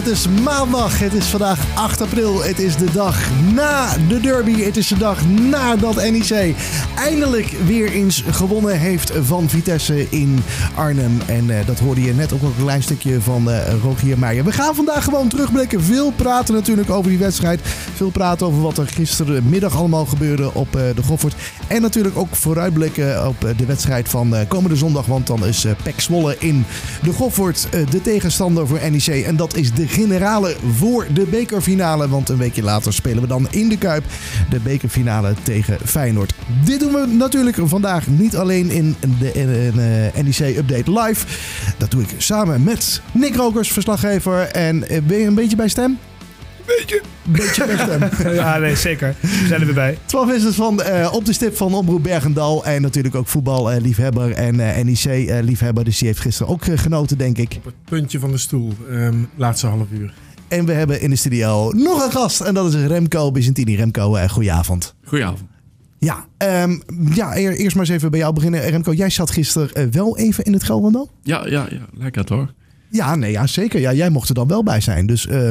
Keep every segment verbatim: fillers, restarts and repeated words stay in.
Het is maandag. Het is vandaag acht april. Het is de dag na de derby. Het is de dag nadat N E C eindelijk weer eens gewonnen heeft van Vitesse in Arnhem. En uh, dat hoorde je net ook nog een klein stukje van uh, Rogier Meijer. We gaan vandaag gewoon terugblikken. Veel praten natuurlijk over die wedstrijd. Veel praten over wat er gistermiddag allemaal gebeurde op uh, de Goffert. En natuurlijk ook vooruitblikken op uh, de wedstrijd van uh, komende zondag. Want dan is uh, P E C Zwolle in de Goffert uh, de tegenstander voor N E C. En dat is de generale voor de bekerfinale. Want een weekje later spelen we dan in de Kuip de bekerfinale tegen Feyenoord. Dit doen we natuurlijk vandaag niet alleen in de in, uh, N E C Update Live. Dat doe ik samen met Nick Rokers, verslaggever. En uh, ben je een beetje bij stem? Beetje. Beetje bij stem. Ja, nee, zeker. We zijn er weer bij. twaalf is het van uh, op de stip van Omroep Bergendal. En natuurlijk ook voetballiefhebber uh, en uh, N E C-liefhebber. Uh, dus die heeft gisteren ook uh, genoten, denk ik. Op het puntje van de stoel, um, laatste half uur. En we hebben in de studio nog een gast. En dat is Remco Bizantini. Remco, uh, goedenavond. Goedenavond. Ja, um, ja, eerst maar eens even bij jou beginnen. Remco, jij zat gisteren uh, wel even in het Gelderland? Ja, ja, ja, lekker toch? Ja, nee, ja, zeker. Ja, jij mocht er dan wel bij zijn. Dus uh,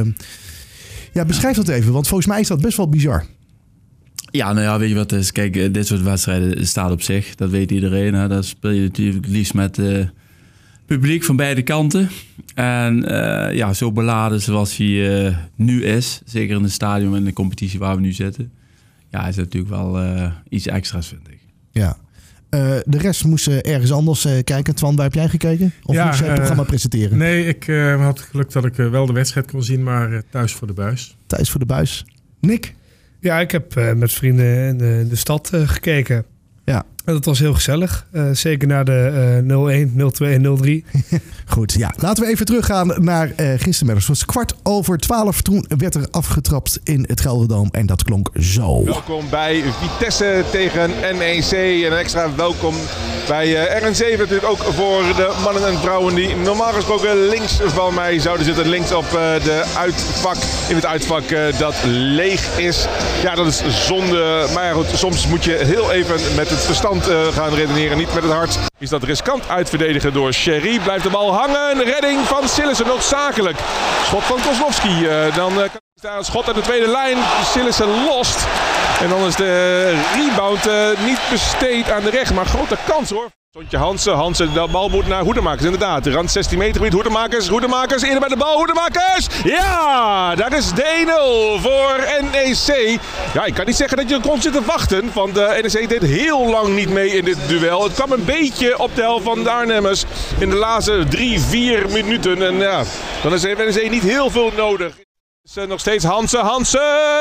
ja, beschrijf dat even, want volgens mij is dat best wel bizar. Ja, nou ja, weet je wat het is? Kijk, dit soort wedstrijden staat op zich. Dat weet iedereen. Hè? Dat speel je natuurlijk liefst met uh, publiek van beide kanten. En uh, ja, zo beladen zoals hij uh, nu is, zeker in het stadion en in de competitie waar we nu zitten, ja, is het natuurlijk wel uh, iets extra's, vind ik. Ja. Uh, de rest moest uh, ergens anders uh, kijken. Twan, waar heb jij gekeken? Of ja, moest jij het programma uh, presenteren? Nee, ik uh, had het geluk dat ik uh, wel de wedstrijd kon zien, maar uh, thuis voor de buis. Thuis voor de buis. Nick? Ja, ik heb uh, met vrienden in de, de stad uh, gekeken. Ja. En dat was heel gezellig. Uh, zeker na de uh, nul een, nul twee en nul drie. Goed, ja. Laten we even teruggaan naar uh, gistermiddag. Het was kwart over twaalf. Toen werd er afgetrapt in het Gelderdoom. En dat klonk zo. Welkom bij Vitesse tegen N E C. En een extra welkom bij uh, R N zeven natuurlijk ook voor de mannen en vrouwen die normaal gesproken links van mij zouden zitten. Links op uh, de uitvak. In het uitvak uh, dat leeg is. Ja, dat is zonde. Maar ja, goed, soms moet je heel even met het verstand Uh, gaan redeneren, niet met het hart. Is dat riskant uitverdedigen door Sherry. Blijft de bal hangen. Redding van Sillissen noodzakelijk. Schot van Kozlowski. Uh, dan uh, kan daar een schot uit de tweede lijn. Sillissen lost. En dan is de rebound uh, niet besteed aan de recht. Maar grote kans hoor. Sontje Hansen, Hansen, de bal moet naar Hoedemakers, inderdaad. Rand zestien meter gebied, Hoedemakers, Hoedemakers, eerder bij de bal, Hoedemakers! Ja, daar is de een nul voor N E C. Ja, ik kan niet zeggen dat je kon zitten wachten, want de N E C deed heel lang niet mee in dit duel. Het kwam een beetje op de helft van de Arnhemmers in de laatste drie, vier minuten. En ja, dan is N E C niet heel veel nodig. Is nog steeds Hansen, Hansen,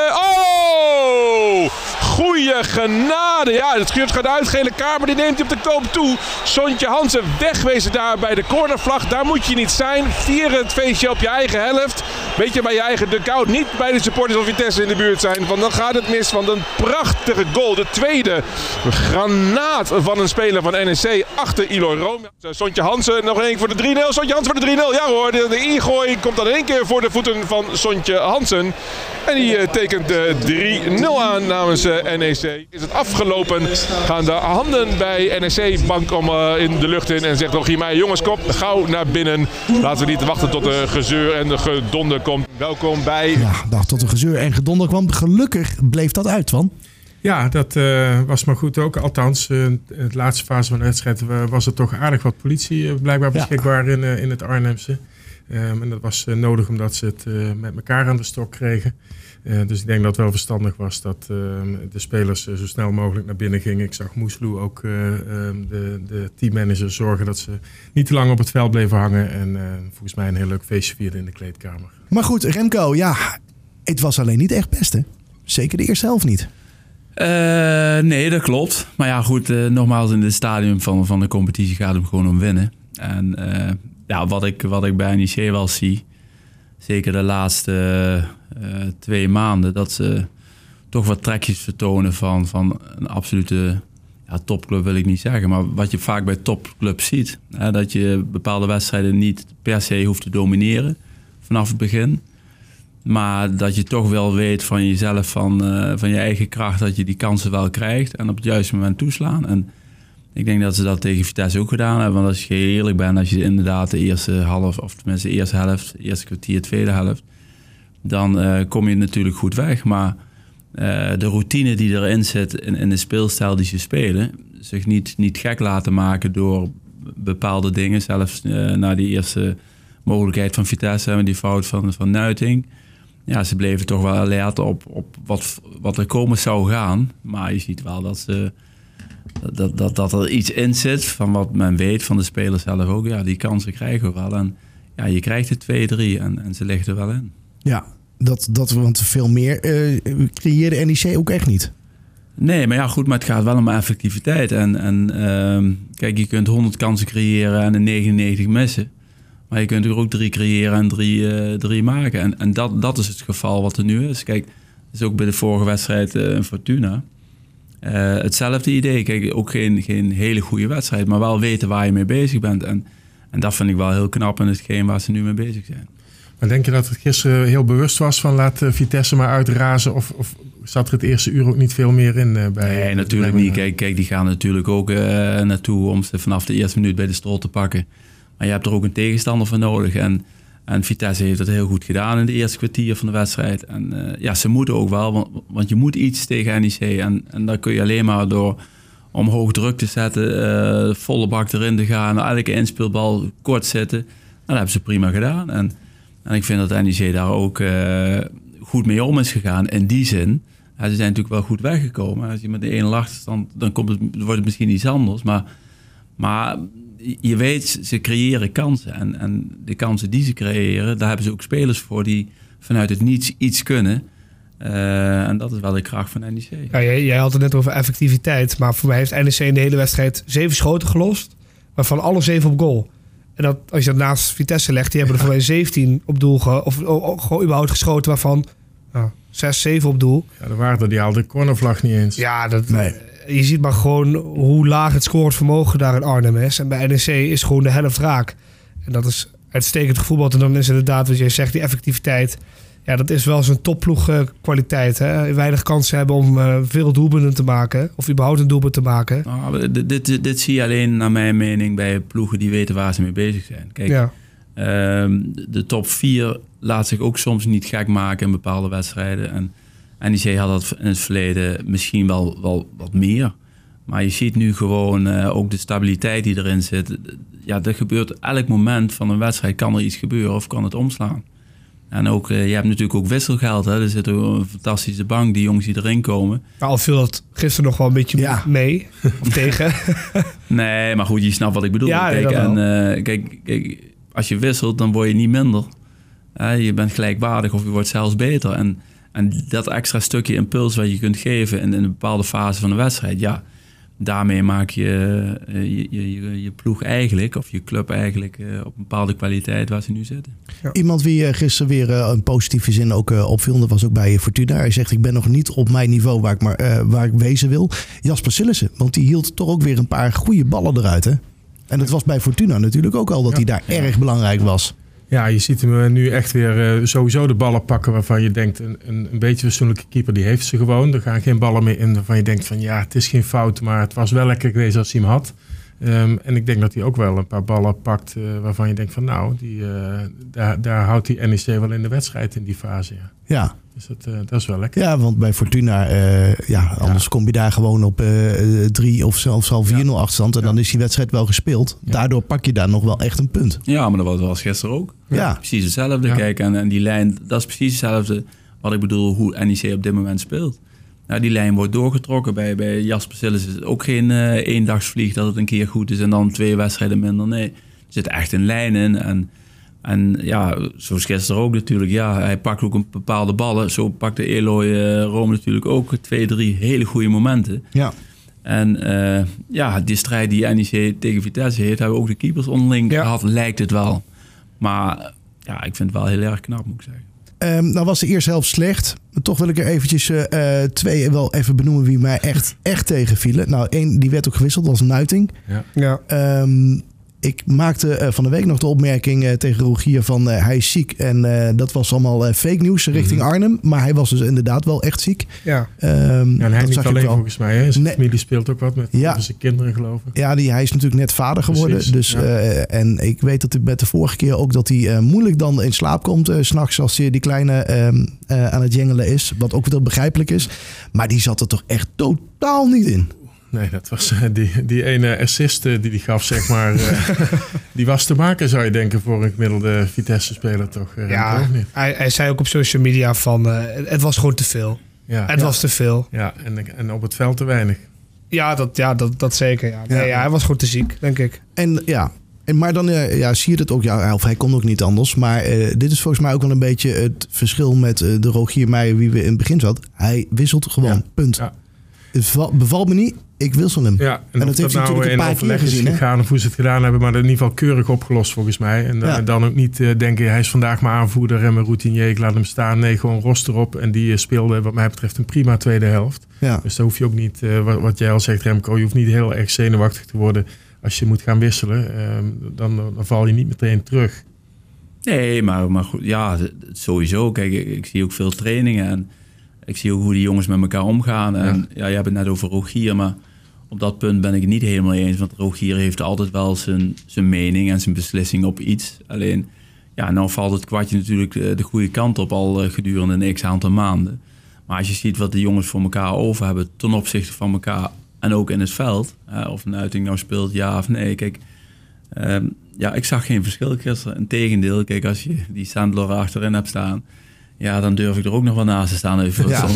oh! Goeie genade, ja, het scheurt gaat uit, gele kaart, maar die neemt hij op de koop toe. Sontje Hansen wegwezen daar bij de cornervlag, daar moet je niet zijn. Vier het feestje op je eigen helft, beetje bij je eigen dugout, niet bij de supporters van Vitesse in de buurt zijn. Want dan gaat het mis, van een prachtige goal, de tweede granaat van een speler van N E C achter Eloy Room. Sontje Hansen nog één voor de drie nul, Sontje Hansen voor de drie nul, ja hoor, de, de ingooi komt dan één keer voor de voeten van Sontje Hansen. En die uh, tekent de drie nul aan namens uh, N E C. Is het afgelopen, gaan de handen bij N E C-bank om uh, in de lucht in en zegt nog mij, jongens, kom gauw naar binnen. Laten we niet wachten tot de gezeur en de gedonder komt. Welkom bij... Ja, dacht tot de gezeur en gedonder kwam. Gelukkig bleef dat uit, Twan. Ja, dat uh, was maar goed ook. Althans, uh, in de laatste fase van de wedstrijd uh, was er toch aardig wat politie uh, blijkbaar beschikbaar ja. in, uh, in het Arnhemse. Um, en dat was uh, nodig omdat ze het uh, met elkaar aan de stok kregen. Uh, dus ik denk dat het wel verstandig was dat uh, de spelers uh, zo snel mogelijk naar binnen gingen. Ik zag Moesloe, ook uh, um, de, de teammanager, zorgen dat ze niet te lang op het veld bleven hangen. En uh, volgens mij een heel leuk feestje vierden in de kleedkamer. Maar goed, Remco, ja, het was alleen niet echt best, hè? Zeker de eerste helft niet. Uh, nee, dat klopt. Maar ja, goed, uh, nogmaals, in het stadium van, van de competitie gaat het gewoon om winnen. En uh, ja, wat ik, wat ik bij N E C wel zie, zeker de laatste uh, twee maanden, dat ze toch wat trekjes vertonen van, van een absolute ja, topclub, wil ik niet zeggen. Maar wat je vaak bij topclubs ziet, hè, dat je bepaalde wedstrijden niet per se hoeft te domineren vanaf het begin. Maar dat je toch wel weet van jezelf, van, uh, van je eigen kracht, dat je die kansen wel krijgt en op het juiste moment toeslaan. En Ik denk dat ze dat tegen Vitesse ook gedaan hebben. Want als je eerlijk bent, als je inderdaad de eerste half, of tenminste de eerste helft, de eerste kwartier, tweede helft, dan uh, kom je natuurlijk goed weg. Maar uh, de routine die erin zit in, in de speelstijl die ze spelen, zich niet, niet gek laten maken door bepaalde dingen. Zelfs uh, na die eerste mogelijkheid van Vitesse en die fout van, van Nuiting. Ja, ze bleven toch wel alert op, op wat, wat er komen zou gaan. Maar je ziet wel dat ze... Dat, dat, dat er iets in zit van wat men weet van de spelers zelf ook. Ja, die kansen krijgen we wel. En ja, je krijgt er twee, drie en, en ze liggen er wel in. Ja, dat, dat want veel meer uh, creëerde N E C ook echt niet. Nee, maar ja, goed, maar het gaat wel om effectiviteit. En, en uh, kijk, je kunt honderd kansen creëren en de negenennegentig missen. Maar je kunt er ook drie creëren en drie, uh, drie maken. En, en dat, dat is het geval wat er nu is. Kijk, dat is ook bij de vorige wedstrijd uh, in Fortuna. Uh, hetzelfde idee. Kijk, ook geen, geen hele goede wedstrijd, maar wel weten waar je mee bezig bent. En, en dat vind ik wel heel knap in hetgeen waar ze nu mee bezig zijn. Maar denk je dat het gisteren heel bewust was van laat Vitesse maar uitrazen? Of, of zat er het eerste uur ook niet veel meer in uh, bij? Nee, natuurlijk niet. Kijk, kijk, die gaan natuurlijk ook uh, naartoe om ze vanaf de eerste minuut bij de strot te pakken. Maar je hebt er ook een tegenstander voor nodig. En, en Vitesse heeft dat heel goed gedaan in de eerste kwartier van de wedstrijd. En uh, ja, ze moeten ook wel, want, want je moet iets tegen N E C. En, en dat kun je alleen maar door om hoog druk te zetten, uh, volle bak erin te gaan, elke inspeelbal kort zetten. En dat hebben ze prima gedaan. En, en ik vind dat N E C daar ook uh, goed mee om is gegaan in die zin. Ja, ze zijn natuurlijk wel goed weggekomen. Als je met de één nul achterstand, dan komt het, wordt het misschien iets anders. Maar, maar je weet, ze creëren kansen. En, en de kansen die ze creëren, daar hebben ze ook spelers voor die vanuit het niets iets kunnen. Uh, en dat is wel de kracht van N E C. Ja, jij, jij had het net over effectiviteit. Maar voor mij heeft N E C in de hele wedstrijd zeven schoten gelost. Waarvan alle zeven op goal. En dat, als je dat naast Vitesse legt, die hebben er voor mij zeventien op doel ge, of, of, of gewoon überhaupt geschoten, waarvan nou, zes, zeven op doel. Ja, de waarde die haalde de cornervlag niet eens. Ja, dat, nee. Je ziet maar gewoon hoe laag het scorevermogen daar in Arnhem is. En bij N E C is gewoon de helft raak. En dat is uitstekend gevoetbald. En dan is inderdaad, wat jij zegt, die effectiviteit. Ja, dat is wel zo'n topploeg uh, kwaliteit. Hè? Weinig kansen hebben om uh, veel doelpunten te maken. Of überhaupt een doelpunt te maken. Nou, dit, dit, dit zie je alleen, naar mijn mening, bij ploegen die weten waar ze mee bezig zijn. Kijk, ja. uh, de top vier laat zich ook soms niet gek maken in bepaalde wedstrijden. En N E C had dat in het verleden misschien wel, wel wat meer. Maar je ziet nu gewoon uh, ook de stabiliteit die erin zit. Ja, er gebeurt elk moment van een wedstrijd, kan er iets gebeuren of kan het omslaan. En ook, uh, je hebt natuurlijk ook wisselgeld. Hè? Er zit ook een fantastische bank, die jongens die erin komen. Nou, al viel dat gisteren nog wel een beetje ja. mee. Of tegen. Nee, maar goed, je snapt wat ik bedoel. Ja, kijk, en, uh, kijk, kijk, als je wisselt, dan word je niet minder. Uh, je bent gelijkwaardig of je wordt zelfs beter. En, en dat extra stukje impuls wat je kunt geven in, in een bepaalde fase van de wedstrijd. Ja, daarmee maak je uh, je, je, je ploeg eigenlijk, of je club eigenlijk, uh, op een bepaalde kwaliteit waar ze nu zitten. Ja. Iemand wie uh, gisteren weer uh, een positieve zin ook uh, opviel, dat was ook bij Fortuna. Hij zegt, ik ben nog niet op mijn niveau waar ik, maar, uh, waar ik wezen wil. Jasper Sillissen, want die hield toch ook weer een paar goede ballen eruit, hè? En dat was bij Fortuna natuurlijk ook al, dat ja. hij daar ja. erg belangrijk was. Ja, je ziet hem nu echt weer uh, sowieso de ballen pakken waarvan je denkt, een, een, een beetje fatsoenlijke keeper, die heeft ze gewoon. Er gaan geen ballen meer in waarvan je denkt van ja, het is geen fout, maar het was wel lekker geweest als hij hem had. Um, en ik denk dat hij ook wel een paar ballen pakt uh, waarvan je denkt van nou, die, uh, daar, daar houdt die N E C wel in de wedstrijd in die fase. Ja. ja. Dus dat, uh, dat is wel lekker. Ja, want bij Fortuna, uh, ja, anders ja. kom je daar gewoon op uh, drie of zelfs al vier nul ja. achterstand. En ja. dan is die wedstrijd wel gespeeld. Ja. Daardoor pak je daar nog wel echt een punt. Ja, maar dat was gisteren ook. Ja. Precies hetzelfde. Ja. Kijk, en, en die lijn, dat is precies hetzelfde wat ik bedoel hoe N E C op dit moment speelt. Nou, die lijn wordt doorgetrokken. Bij, bij Jasper Sillissen is het ook geen uh, eendagsvlieg dat het een keer goed is en dan twee wedstrijden minder. Nee, er zit echt een lijn in. En, en ja, zoals gisteren ook natuurlijk. Ja, hij pakt ook een bepaalde ballen. Zo pakte Eloy uh, Rome natuurlijk ook twee, drie hele goede momenten. Ja. En uh, ja, die strijd die N E C tegen Vitesse heeft, hebben ook de keepers onderling ja. gehad, lijkt het wel. Maar ja, ik vind het wel heel erg knap, moet ik zeggen. Um, nou was de eerste helft slecht. Maar toch wil ik er eventjes uh, twee wel even benoemen wie mij echt, echt tegenvielen. Nou, één die werd ook gewisseld, was Nuiting. Ja. Ja. Um, ik maakte uh, van de week nog de opmerking uh, tegen Rogier van uh, hij is ziek. En uh, dat was allemaal uh, fake nieuws richting mm-hmm. Arnhem. Maar hij was dus inderdaad wel echt ziek. Ja, um, ja en hij niet alleen volgens mij. Hè? Zijn nee. familie speelt ook wat met ja. zijn kinderen geloof ik. Ja, die, hij is natuurlijk net vader geworden. Precies, dus, ja. uh, en ik weet dat hij met de vorige keer ook dat hij uh, moeilijk dan in slaap komt. Uh, 's nachts als hij die kleine um, uh, aan het jengelen is. Wat ook wel begrijpelijk is. Maar die zat er toch echt totaal niet in. Nee, dat was uh, die, die ene assist uh, die hij gaf, zeg maar. Uh, die was te maken, zou je denken, voor een gemiddelde Vitesse-speler toch? Uh, ja, ook niet. Hij, hij zei ook op social media van, uh, het was gewoon te veel. Ja. Het ja. was te veel. Ja, en, en op het veld te weinig. Ja, dat, ja, dat, dat zeker. Ja. Nee, ja. Ja, hij was gewoon te ziek, denk ik. En ja... En, maar dan uh, ja, zie je het ook, ja, of hij kon ook niet anders. Maar uh, dit is volgens mij ook wel een beetje het verschil met uh, de Rogier Meijer wie we in het begin zat. Hij wisselt gewoon, ja. punt. Ja. Het bevalt me niet, ik wissel hem. Ja, en, en dat heeft hij nou natuurlijk een paar keer gezien. Gegaan, of hoe ze het gedaan hebben, maar in ieder geval keurig opgelost volgens mij. En, ja. en dan ook niet uh, denken, hij is vandaag mijn aanvoerder en mijn routinier, ik laat hem staan. Nee, gewoon roster op. En die uh, speelde wat mij betreft een prima tweede helft. Ja. Dus daar hoef je ook niet, uh, wat, wat jij al zegt Remco, je hoeft niet heel erg zenuwachtig te worden. Als je moet gaan wisselen, uh, dan, dan val je niet meteen terug. Nee, maar, maar goed, ja, sowieso. Kijk, ik, ik zie ook veel trainingen en ik zie ook hoe die jongens met elkaar omgaan. En ja, ja je hebt het net over Rogier, maar op dat punt ben ik het niet helemaal eens. Want Rogier heeft altijd wel zijn, zijn mening en zijn beslissing op iets. Alleen, ja, nou valt het kwartje natuurlijk de, de goede kant op al uh, gedurende een x-aantal maanden. Maar als je ziet wat de jongens voor elkaar over hebben ten opzichte van elkaar... En ook in het veld, uh, of een uiting nou speelt, ja of nee. Kijk, um, ja, ik zag geen verschil gisteren. Integendeel, kijk, als je die Sandler achterin hebt staan... ja, dan durf ik er ook nog wel naast te staan. Even ja.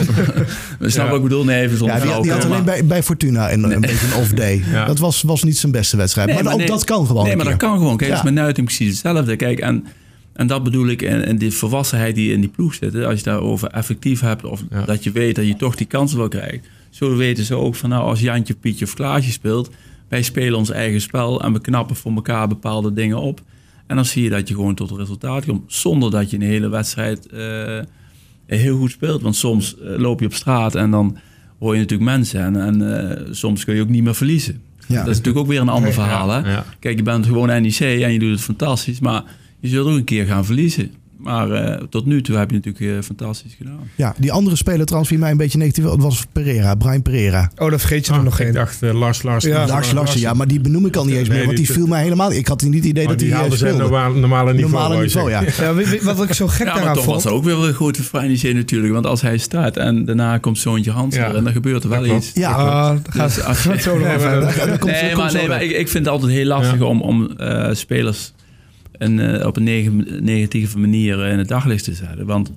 We snap ja. ik bedoel, nee, even zonder ja, die, had, die had alleen bij, bij Fortuna een, nee. een beetje een off-day. Ja. Dat was, was niet zijn beste wedstrijd. Nee, maar, maar ook nee, dat kan gewoon. Nee, maar dat kan gewoon. Kijk, ja. met Nuiting precies hetzelfde. Kijk, en, en dat bedoel ik, en, en die volwassenheid die in die ploeg zit... Hè, als je daarover effectief hebt... of ja. dat je weet dat je toch die kansen wel krijgt... Zo weten ze ook van nou, als Jantje, Pietje of Klaasje speelt... wij spelen ons eigen spel en we knappen voor elkaar bepaalde dingen op. En dan zie je dat je gewoon tot een resultaat komt... zonder dat je een hele wedstrijd uh, heel goed speelt. Want soms uh, loop je op straat en dan hoor je natuurlijk mensen... en, en uh, soms kun je ook niet meer verliezen. Ja. Dat is natuurlijk ook weer een ander verhaal. Hè? Ja. Kijk, je bent gewoon N E C en je doet het fantastisch... maar je zult ook een keer gaan verliezen... Maar uh, tot nu toe heb je natuurlijk uh, fantastisch gedaan. Ja, die andere speler trouwens wie mij een beetje negatief was Pereira, Brian Pereira. Oh, dat vergeet je oh, er nog geen. Ik dacht uh, Lars Larsen. Ja, Lars Larsen, ja, maar die benoem ik al niet eens meer, nee, want die viel mij helemaal. Ik had niet het idee oh, dat die hij speelde. Zijn normale, normale niveau. Normale niveau, ja. ja weet, wat ik zo gek ja, daaraan vond. Ja, maar toch was ook weer een grote Friday natuurlijk, want als hij staat en daarna komt zoontje Hans ja. en dan gebeurt er wel dat iets. Ja, uh, gaat dus als je het zo nog even. Nee, maar, nee, maar ik, ik vind het altijd heel lastig ja. om, om uh, spelers en, uh, op een neg- negatieve manier in het daglicht te zetten. Want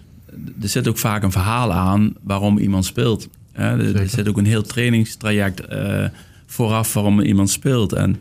er zit ook vaak een verhaal aan waarom iemand speelt. Hè? Er, er zit ook een heel trainingstraject uh, vooraf waarom iemand speelt. En,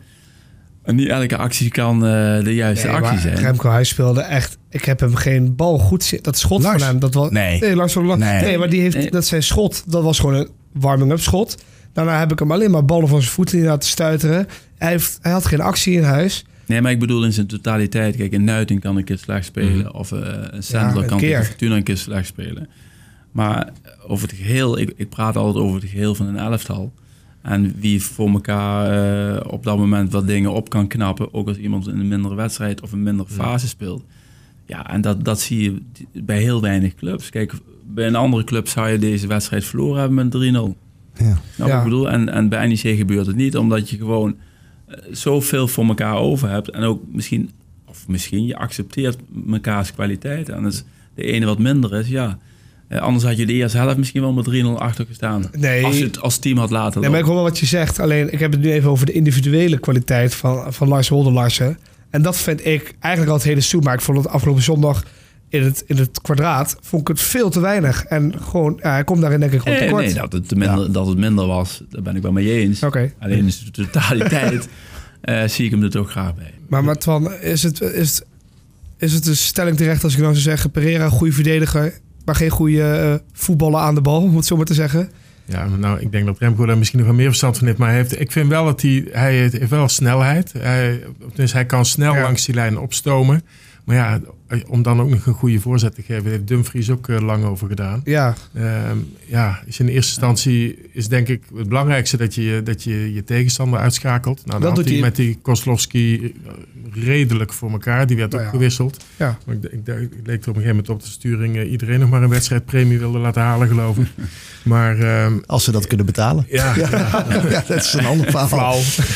en niet elke actie kan uh, de juiste nee, actie zijn. Remco, hij speelde echt... Ik heb hem geen bal goed zien. Dat schot Lars. van hem, dat was... Nee. Nee, Lars, nee. nee maar die heeft... Nee. Dat zijn schot, dat was gewoon een warming-up schot. Daarna heb ik hem alleen maar ballen van zijn voeten laten stuiteren. Hij, heeft, hij had geen actie in huis. Nee, maar ik bedoel in zijn totaliteit. Kijk, een Nuiting kan een keer slecht spelen. Mm. Of uh, een Sandler ja, kan tegen Fortuna een keer slecht spelen. Maar over het geheel... Ik, ik praat altijd over het geheel van een elftal. En wie voor elkaar uh, op dat moment wat dingen op kan knappen. Ook als iemand in een mindere wedstrijd of een mindere fase speelt. Ja, en dat, dat zie je bij heel weinig clubs. Kijk, bij een andere club zou je deze wedstrijd verloren hebben met drie nul. Ja. Nou, ja. ik bedoel, en, en bij N E C gebeurt het niet, omdat je gewoon uh, zoveel voor elkaar over hebt. En ook misschien, of misschien, je accepteert mekaars kwaliteit. En als de ene wat minder is, ja... Uh, anders had je de eerste helft misschien wel met drie nul achter gestaan. Nee. Als je het als team had laten nee, maar ik hoor wel wat je zegt. Alleen, ik heb het nu even over de individuele kwaliteit van, van Lars Wolder Larsen. En dat vind ik eigenlijk al het hele seizoen. Maar ik vond het afgelopen zondag in het, in het kwadraat... vond ik het veel te weinig. En gewoon, ja, hij komt daarin denk ik gewoon nee, tekort. Nee, dat het, minder, ja. dat het minder was, daar ben ik wel mee eens. Okay. Alleen in de totaliteit uh, zie ik hem er toch graag bij. Maar, maar Twan, is het, is, het, is het een stelling terecht als ik nou zou zeggen... Pereira, goede verdediger... maar geen goede uh, voetballen aan de bal, om het zo maar te zeggen. Ja, nou, ik denk dat Remco daar misschien nog wel meer verstand van heeft. Maar hij heeft, ik vind wel dat hij, hij heeft wel snelheid. Hij, dus hij kan snel ja. langs die lijn opstomen. Maar ja, om dan ook nog een goede voorzet te geven, heeft Dumfries ook uh, lang over gedaan. Ja. Uh, ja, is in eerste instantie is denk ik het belangrijkste dat je dat je, je tegenstander uitschakelt. Nou, dat doet hij met die Kozlowski redelijk voor elkaar. Die werd nou, ook ja. gewisseld. Ja. Maar ik, ik, ik leek er op een gegeven moment op de sturing uh, iedereen nog maar een wedstrijdpremie wilde laten halen, geloof ik. Maar, um, als ze dat kunnen betalen. Ja, ja. ja. ja dat is een ander verhaal.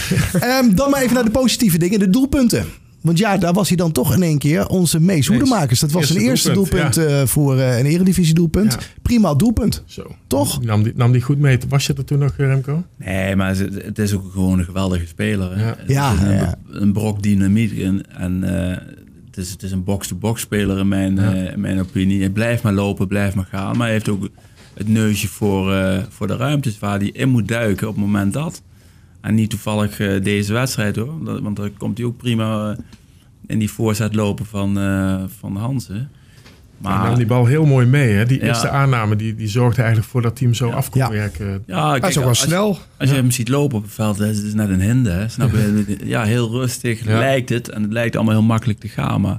um, dan maar even naar de positieve dingen, de doelpunten. Want ja, daar was hij dan toch in één keer onze Mees Hoedemakers. Dat was eerste zijn eerste doelpunt, doelpunt ja. uh, voor uh, een eredivisie doelpunt. Ja. Prima doelpunt. Zo. Toch? Nam die, nam die goed mee. Was je er toen nog, Remco? Nee, maar het is ook gewoon een geweldige speler. Hè? Ja. Ja, het is een, ja. een brok dynamiet. En, en uh, het, is, het is een box-to-box speler in mijn, ja. uh, in mijn opinie. Hij blijft maar lopen, blijft maar gaan. Maar hij heeft ook het neusje voor, uh, voor de ruimtes waar hij in moet duiken op het moment dat. En niet toevallig uh, deze wedstrijd hoor. Want dan komt hij ook prima uh, in die voorzet lopen van, uh, van Hansen. Maar hij nam die bal heel mooi mee. Hè? Die ja. eerste aanname die, die zorgde eigenlijk voor dat team zo ja. af kon ja. werken. Ja, kijk, hij is ook wel als, snel. Als, als ja. je hem ziet lopen op het veld, dat is het net een hinde. Hè? Snap je? Ja, heel rustig ja. lijkt het. En het lijkt allemaal heel makkelijk te gaan. Maar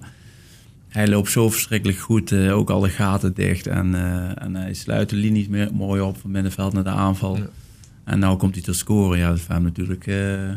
hij loopt zo verschrikkelijk goed. Uh, ook alle gaten dicht. En, uh, en hij sluit de linies meer, mooi op van middenveld naar de aanval. Ja. En nou komt hij te scoren. Ja, dat is voor hem natuurlijk... Uh,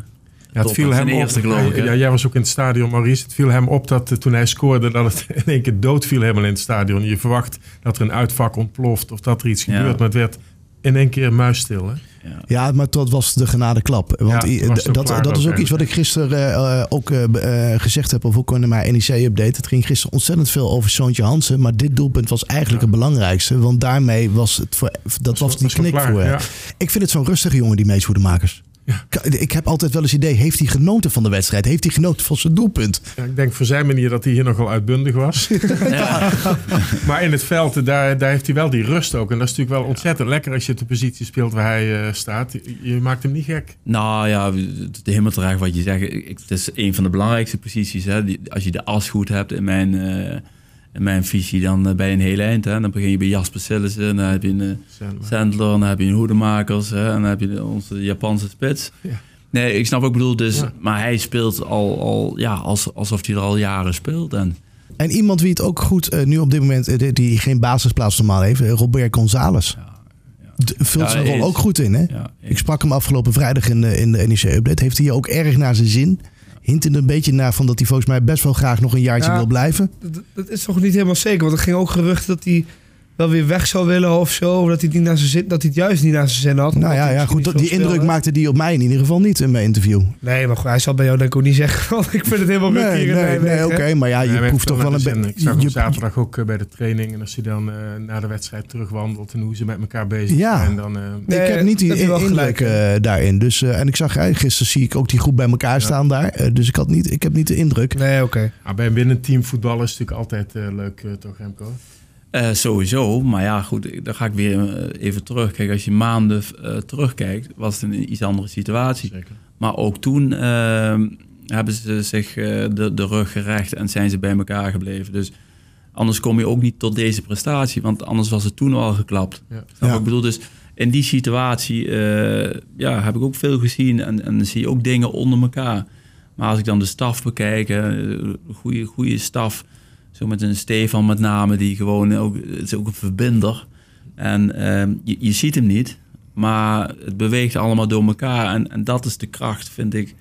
Ja, het viel hem eerste, op. Geloof ik, ja, jij was ook in het stadion, Maurice. Het viel hem op dat uh, toen hij scoorde, dat het in één keer dood viel helemaal in het stadion. Je verwacht dat er een uitvak ontploft of dat er iets gebeurt. Ja. Maar het werd in één keer muisstil. Hè? Ja. ja, maar dat was de genadeklap. Want ja, dat, dat, dat is ook iets wat ik gisteren uh, ook uh, uh, gezegd heb. Of ook in mijn N E C-update. Het ging gisteren ontzettend veel over Soontje Hansen. Maar dit doelpunt was eigenlijk ja. het belangrijkste. Want daarmee was het voor, dat, dat was die knik voor hem. Ja. Ik vind het zo'n rustige jongen, die Mees Hoedemakers. Ja. Ik heb altijd wel eens idee, heeft hij genoten van de wedstrijd? Heeft hij genoten van zijn doelpunt? Ja, ik denk voor zijn manier dat hij hier nogal uitbundig was. Ja. Maar in het veld, daar, daar heeft hij wel die rust ook. En dat is natuurlijk wel ontzettend lekker als je op de positie speelt waar hij uh, staat. Je, je maakt hem niet gek. Nou ja, het is helemaal terecht wat je zegt. Het is een van de belangrijkste posities. Hè. Als je de as goed hebt in mijn... Uh, In mijn visie, dan ben je een heel eind. Hè. Dan begin je bij Jasper Sillissen, dan heb je een Sandler, Sandler dan heb je een Hoedemakers, hè, en dan heb je onze Japanse spits. Ja. Nee, ik snap wat ik bedoel, dus, ja. maar hij speelt al, al ja, als, alsof hij er al jaren speelt. En, en iemand wie het ook goed, uh, nu op dit moment, uh, die geen basisplaats normaal heeft, Robert González. Ja. Ja. Vult ja, zijn rol ook goed in. Hè? Ja, ik sprak hem afgelopen vrijdag in de, in de N E C-update. Heeft hij hier ook erg naar zijn zin. Hint er een beetje naar van dat hij volgens mij best wel graag nog een jaartje ja, wil blijven. Dat, dat is toch niet helemaal zeker. Want er ging ook gerucht dat hij wel weer weg zou willen of zo. Of dat hij, niet naar zijn zin, dat hij het juist niet naar zijn zin had. Nou ja, ja goed, die speelde. Indruk maakte die op mij in ieder geval niet in mijn interview. Nee, maar goed, hij zal bij jou denk ik ook niet zeggen. Want ik vind het helemaal nee, nee, nee, nee, oké. Okay, maar ja, je nee, proeft toch wel een beetje... Ik zag hem zaterdag ook uh, bij de training. En als hij dan uh, na de wedstrijd terugwandelt en hoe ze met elkaar bezig ja. zijn. Dan, uh, nee, ik heb niet die in, indruk uh, daarin. Dus, uh, en ik zag, uh, gisteren zie ik ook die groep bij elkaar ja. staan daar. Uh, dus ik, had niet, ik heb niet de indruk. Nee, oké. Okay. Ah, bij een binnenteam voetballen is natuurlijk altijd uh, leuk, uh, toch Remco? Uh, sowieso, maar ja goed, dan ga ik weer uh, even terug. Kijk, als je maanden uh, terugkijkt, was het een iets andere situatie. Zeker. Maar ook toen uh, hebben ze zich uh, de, de rug gerecht en zijn ze bij elkaar gebleven. Dus anders kom je ook niet tot deze prestatie, want anders was het toen al geklapt. Ja. Ja. Ik bedoel, dus in die situatie uh, ja, heb ik ook veel gezien en, en zie je ook dingen onder elkaar. Maar als ik dan de staf bekijk, een goede, goede staf... Zo met een Stefan met name, die gewoon ook, het is ook een verbinder. En uh, je, je ziet hem niet, maar het beweegt allemaal door elkaar. En, en dat is de kracht, vind ik,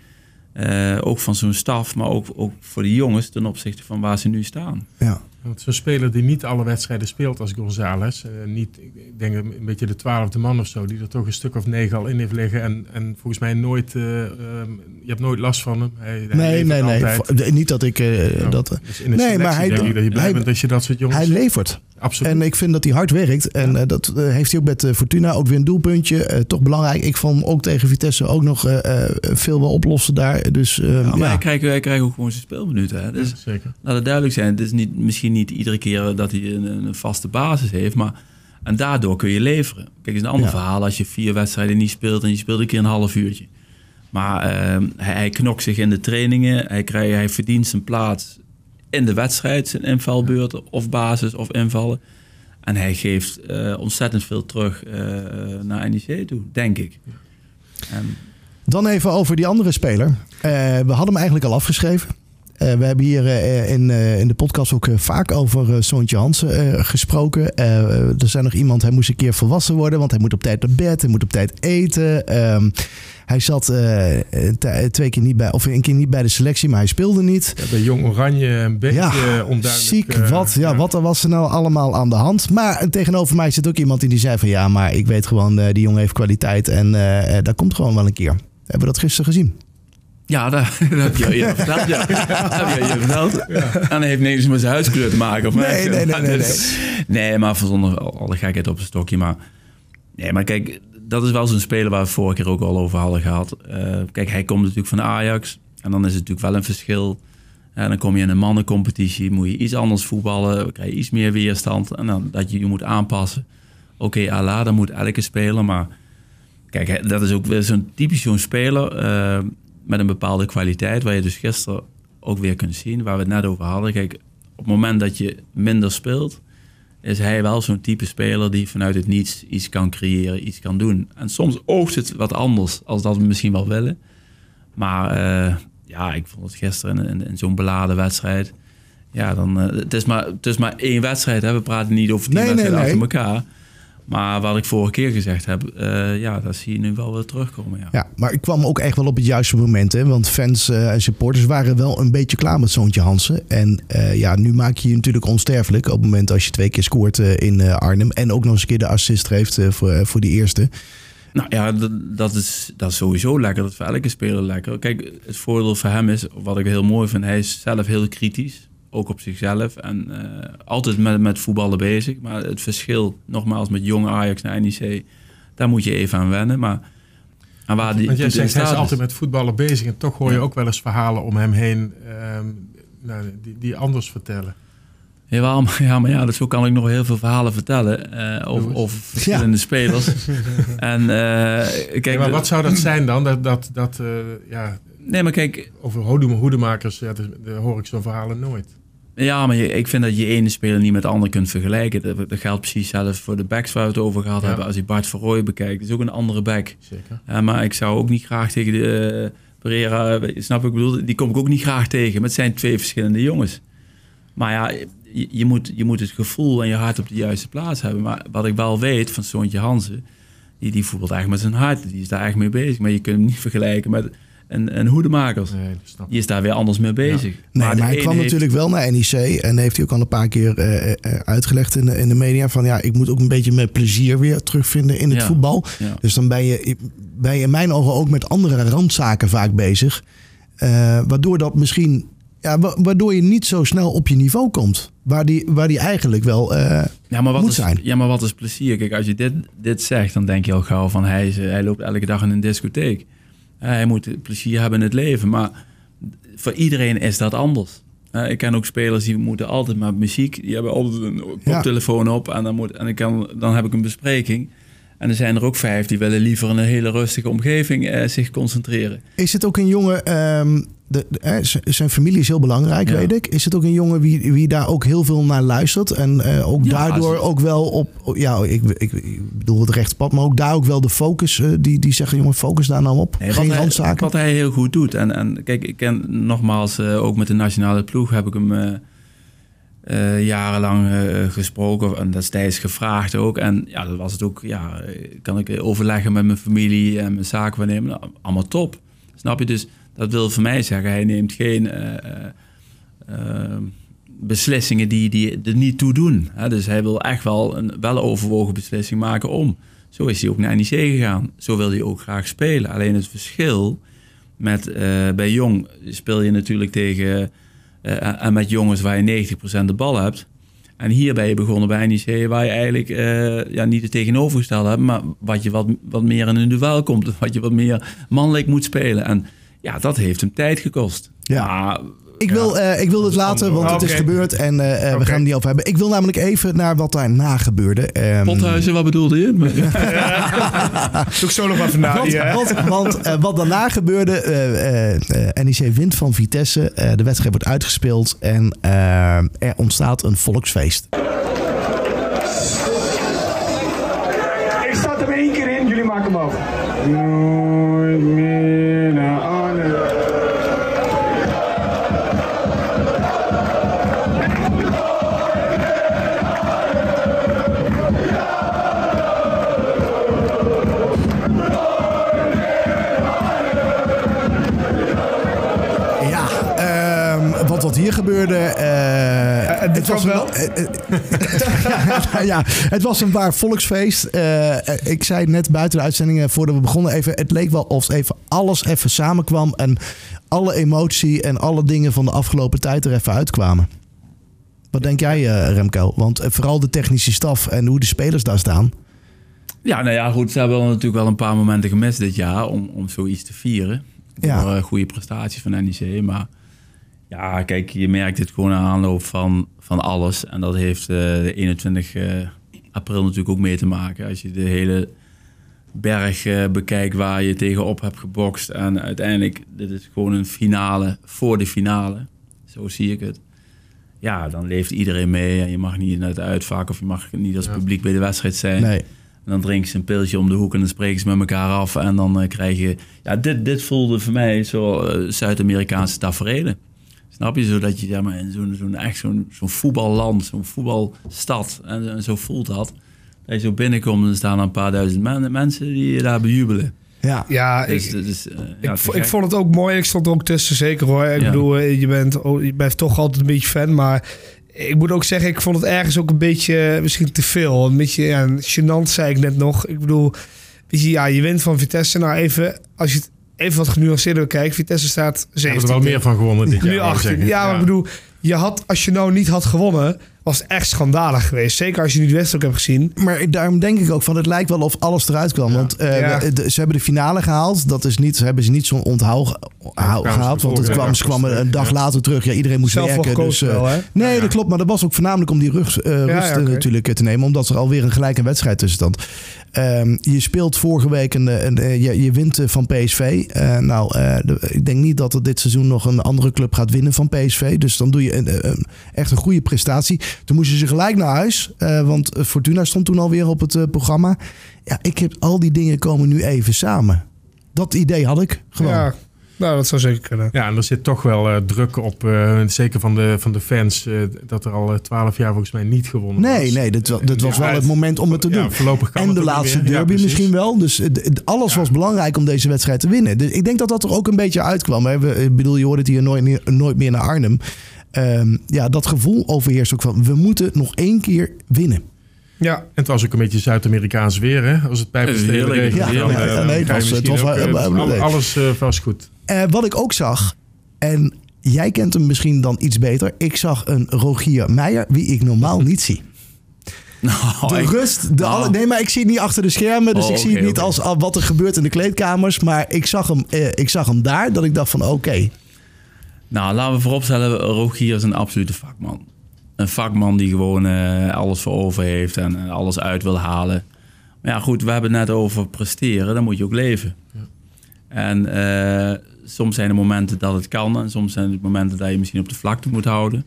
uh, ook van zo'n staf, maar ook, ook voor de jongens ten opzichte van waar ze nu staan. Ja. Want zo'n speler die niet alle wedstrijden speelt als González, uh, niet, ik denk een beetje de twaalfde man of zo, die er toch een stuk of negen al in heeft liggen en, en volgens mij nooit, uh, uh, je hebt nooit last van hem. Hij, hij nee, nee, nee, niet dat ik uh, nou, dat. Dus in de nee, maar hij, denk ik dat je blij hij, bent als je dat soort jongens. Hij levert. Absoluut. En ik vind dat hij hard werkt. En ja. uh, dat uh, heeft hij ook met uh, Fortuna. Ook weer een doelpuntje. Uh, toch belangrijk. Ik vond hem ook tegen Vitesse ook nog uh, uh, veel wel oplossen daar. Dus, uh, ja, maar ja. hij, krijgt, hij krijgt ook gewoon zijn speelminuten. Hè? Dus, ja, zeker. Laat het duidelijk zijn. Het is niet, misschien niet iedere keer dat hij een, een vaste basis heeft. Maar, en daardoor kun je leveren. Kijk, het is een ander ja. verhaal als je vier wedstrijden niet speelt. En je speelt een keer een half uurtje. Maar uh, hij, hij knokt zich in de trainingen. Hij, krijgt, hij verdient zijn plaats in de wedstrijd. Zijn invalbeurten of basis of invallen. En hij geeft uh, ontzettend veel terug uh, naar N E C toe, denk ik. En... Dan even over die andere speler. Uh, we hadden hem eigenlijk al afgeschreven. Uh, we hebben hier uh, in, uh, in de podcast ook uh, vaak over uh, Soontje Hansen uh, gesproken. Uh, er zijn nog iemand, hij moest een keer volwassen worden, want hij moet op tijd naar bed, hij moet op tijd eten. Um, hij zat uh, t- twee keer niet bij, of een keer niet bij de selectie, maar hij speelde niet. Ja, bij Jong Oranje een beetje ja, onduidelijk. Ziek, uh, wat, ja, ja. wat er was er nou allemaal aan de hand. Maar tegenover mij zit ook iemand die zei van ja, maar ik weet gewoon, uh, die jongen heeft kwaliteit en uh, uh, dat komt gewoon wel een keer. Hebben we dat gisteren gezien? Ja, dat, dat heb je je verteld. Ja. Dat heb je je verteld. Ja. En dat heeft niks met zijn huidskleur te maken. Of nee, nee, nee, nee, nee. Nee, maar zonder alle gekheid op een stokje. Maar, nee, maar kijk, dat is wel zo'n speler waar we vorige keer ook al over hadden gehad. Uh, kijk, hij komt natuurlijk van de Ajax. En dan is het natuurlijk wel een verschil. En dan kom je in een mannencompetitie. Moet je iets anders voetballen. Dan krijg je iets meer weerstand. En dan dat je je moet aanpassen. Oké, okay, Allah, dan moet elke speler. Maar kijk, dat is ook weer zo'n typisch zo'n speler... Uh, met een bepaalde kwaliteit, waar je dus gisteren ook weer kunt zien, waar we het net over hadden. Kijk, op het moment dat je minder speelt, is hij wel zo'n type speler die vanuit het niets iets kan creëren, iets kan doen. En soms oogt het wat anders, als dat we misschien wel willen. Maar uh, ja, ik vond het gisteren in, in, in zo'n beladen wedstrijd. Ja, dan, uh, het, is maar, het is maar één wedstrijd, hè? We praten niet over tien nee, wedstrijden nee, nee. achter elkaar. Maar wat ik vorige keer gezegd heb, uh, ja, dat zie je nu wel weer terugkomen. Ja. ja, maar ik kwam ook echt wel op het juiste moment. Hè? Want fans uh, en supporters waren wel een beetje klaar met Soontje Hansen. En uh, ja, nu maak je je natuurlijk onsterfelijk op het moment als je twee keer scoort uh, in uh, Arnhem. En ook nog eens een keer de assist geeft uh, voor, uh, voor die eerste. Nou ja, dat, dat, is, dat is sowieso lekker. Dat is voor elke speler lekker. Kijk, het voordeel voor hem is, wat ik heel mooi vind, hij is zelf heel kritisch. Ook op zichzelf en uh, altijd met, met voetballen bezig. Maar het verschil, nogmaals, met jonge Ajax naar N E C, daar moet je even aan wennen. Maar, en waar die, Want jij zegt, hij is is altijd met voetballen bezig. En toch hoor je ja. ook wel eens verhalen om hem heen um, nou, die, die anders vertellen. Jawel, maar ja, maar ja, zo kan ik nog heel veel verhalen vertellen uh, over, over verschillende ja. spelers. en, uh, kijk, nee, maar wat zou dat zijn dan? Dat, dat, dat, uh, ja, nee, maar kijk, over hoedemakers, ja, daar hoor ik zo'n verhalen nooit. Ja, maar je, ik vind dat je ene speler niet met de andere kunt vergelijken. Dat, dat geldt precies zelfs voor de backs waar we het over gehad ja. hebben. Als je Bart van Rooij bekijkt, is ook een andere back. Zeker. Uh, maar ik zou ook niet graag tegen de uh, Pereira, snap ik bedoel, die kom ik ook niet graag tegen. Maar het zijn twee verschillende jongens. Maar ja, je, je, moet, je moet het gevoel en je hart op de juiste plaats hebben. Maar wat ik wel weet van Soontje Hansen, die, die voetbalt eigenlijk met zijn hart. Die is daar eigenlijk mee bezig. Maar je kunt hem niet vergelijken met een, een hoedemakers. Nee, die is daar weer anders mee bezig. Ja. Nee, maar, maar hij kwam heeft... natuurlijk wel naar N E C. En heeft hij ook al een paar keer uh, uh, uitgelegd in de, in de media. Van ja, ik moet ook een beetje mijn plezier weer terugvinden in het ja. voetbal. Ja. Dus dan ben je, ben je in mijn ogen ook met andere randzaken vaak bezig. Uh, waardoor dat misschien... Ja, waardoor je niet zo snel op je niveau komt. Waar die, waar die eigenlijk wel uh, ja, maar wat moet is, zijn. Ja, maar wat is plezier? Kijk, als je dit, dit zegt, dan denk je al gauw van... Hij, is, hij loopt elke dag in een discotheek. Uh, hij moet plezier hebben in het leven. Maar voor iedereen is dat anders. Uh, ik ken ook spelers die moeten altijd maar muziek. Die hebben altijd een koptelefoon ja. op. En, dan, moet, en ik kan, dan heb ik een bespreking. En er zijn er ook vijf die willen liever in een hele rustige omgeving uh, zich concentreren. Is het ook een jongen... Um, de, de, z- zijn familie is heel belangrijk, ja. weet ik. Is het ook een jongen wie, wie daar ook heel veel naar luistert? En uh, ook ja, daardoor het... ook wel op... Ja, ik, ik, ik bedoel het rechte pad, maar ook daar ook wel de focus... Uh, die, die zeggen, jongen, focus daar nou op. Nee, Geen wat randzaken. Hij, wat hij heel goed doet. En, en kijk, ik ken nogmaals... Uh, ook met de nationale ploeg heb ik hem... Uh, Uh, jarenlang uh, gesproken en destijds gevraagd ook. En ja, dat was het ook, ja, kan ik overleggen met mijn familie en mijn zaakwaarnemer. Nou, allemaal top. Snap je? Dus dat wil voor mij zeggen, hij neemt geen uh, uh, beslissingen die, die er niet toe doen. Hè? Dus hij wil echt wel een wel overwogen beslissing maken om. Zo is hij ook naar N E C gegaan. Zo wil hij ook graag spelen. Alleen het verschil met uh, bij Jong speel je natuurlijk tegen... Uh, en met jongens waar je negentig procent de bal hebt. En hier ben je begonnen bij N E C... waar je eigenlijk uh, ja, niet het tegenovergestelde hebt... maar wat je wat, wat meer in een duel komt... wat je wat meer mannelijk moet spelen. En ja, dat heeft hem tijd gekost. Ja. Maar, ik, wil, uh, ik wil het laten, want het is okay. gebeurd... en uh, okay. we gaan het niet over hebben. Ik wil namelijk even naar wat daarna gebeurde. Um... Pothuizen, wat bedoelde je? Doe ik zo nog maar vandaan. Want, ja. want, want uh, wat daarna gebeurde... Uh, uh, uh, N E C wint van Vitesse. Uh, de wedstrijd wordt uitgespeeld... en uh, er ontstaat een volksfeest. Ik zat hem één keer in, jullie maken hem af. Nooit meer naar Arnhem. Het was, wel. Een, uh, uh, ja, ja, het was een waar volksfeest. Uh, ik zei net buiten de uitzendingen voordat we begonnen even... het leek wel of even alles even samenkwam... en alle emotie en alle dingen van de afgelopen tijd er even uitkwamen. Wat denk jij, uh, Remco? Want uh, vooral de technische staf en hoe de spelers daar staan... Ja, nou ja, goed. Ze hebben natuurlijk wel een paar momenten gemist dit jaar om, om zoiets te vieren. Ja. Door uh, goede prestaties van N E C. Maar ja, kijk, je merkt het gewoon aan aanloop van, van alles. En dat heeft uh, de eenentwintig april natuurlijk ook mee te maken. Als je de hele berg uh, bekijkt waar je tegenop hebt gebokst. En uiteindelijk, dit is gewoon een finale voor de finale. Zo zie ik het. Ja, dan leeft iedereen mee. En je mag niet naar het uitvak of je mag niet als publiek bij de wedstrijd zijn. Nee. En dan drinken ze een pilsje om de hoek en dan spreken ze met elkaar af. En dan uh, krijg je... Ja, dit, dit voelde voor mij zo uh, Zuid-Amerikaanse taferelen. Snap je? Zodat je ja, maar in zo'n, zo'n, echt zo'n, zo'n voetballand, zo'n voetbalstad... En, en zo voelt dat. Dat je zo binnenkomt en er staan een paar duizend men, mensen die je daar bejubelen. Ja, ja dus, ik, dus, uh, ja, ik, ik vond het ook mooi. Ik stond er ook tussen, zeker hoor. Ik ja. bedoel, je bent, oh, je bent toch altijd een beetje fan, maar... Ik moet ook zeggen, ik vond het ergens ook een beetje misschien te veel. Een beetje ja, gênant, zei ik net nog. Ik bedoel, weet je, ja, je wint van Vitesse. Nou, even, als je het even wat genuanceerder kijkt, Vitesse staat zeventiende. Hebben er wel meer van gewonnen dit jaar. Nu achttiende. Ja, maar ik bedoel, je had, als je nou niet had gewonnen, was het echt schandalig geweest. Zeker als je nu de wedstrijd ook hebt gezien. Maar daarom denk ik ook van, het lijkt wel of alles eruit kwam. Ja. Want uh, ja. de, ze hebben de finale gehaald. Dat is niet, ze hebben ze niet zo'n onthoud ja, gehaald. Want het kwam, ze kwamen een dag ja. later terug. Ja, iedereen moest Zelf werken. Dus, uh, wel, hè? Nee, ja. dat klopt. Maar dat was ook voornamelijk om die rug, uh, rust ja, ja, okay. natuurlijk te nemen. Omdat er alweer een gelijke wedstrijd tussen stond. Um, je speelt vorige week en een, een, je, je wint van P S V. Uh, nou, uh, de, ik denk niet dat er dit seizoen nog een andere club gaat winnen van P S V. Dus dan doe je een, een, echt een goede prestatie. Toen moesten ze gelijk naar huis. Uh, want Fortuna stond toen alweer op het uh, programma. Ja, ik heb al die dingen komen nu even samen. Dat idee had ik gewoon. Ja. Nou, dat zou zeker kunnen. Ja, en er zit toch wel uh, druk op, uh, zeker van de, van de fans, uh, dat er al twaalf uh, jaar volgens mij niet gewonnen nee, was. Nee, dit, dit was ja, wel het moment om het te doen. Ja, voorlopig kan en de laatste derby ja, misschien wel. Dus uh, alles ja. was belangrijk om deze wedstrijd te winnen. Dus ik denk dat dat er ook een beetje uitkwam. Hè. We, ik bedoel, je hoort het hier nooit, nooit meer naar Arnhem. Um, ja, dat gevoel overheerst ook van, we moeten nog één keer winnen. Ja, en het was ook een beetje Zuid-Amerikaans weer, hè? Als het pijpenstelen regent. Ja, ja, ja, nee, het was, het was ook, uh, nee. Alles uh, was goed. Uh, wat ik ook zag, en jij kent hem misschien dan iets beter. Ik zag een Rogier Meijer, wie ik normaal niet zie. Nou, de ik, rust, de nou. alle, nee, maar ik zie het niet achter de schermen. Dus oh, ik zie okay, het niet okay. als, als wat er gebeurt in de kleedkamers. Maar ik zag hem, uh, ik zag hem daar, dat ik dacht van oké. Okay. Nou, laten we vooropstellen, Rogier is een absolute vakman. Een vakman die gewoon uh, alles voor over heeft en uh, alles uit wil halen. Maar ja, goed, we hebben het net over presteren. Dan moet je ook leven. Ja. En uh, soms zijn er momenten dat het kan. En soms zijn er momenten dat je misschien op de vlakte moet houden.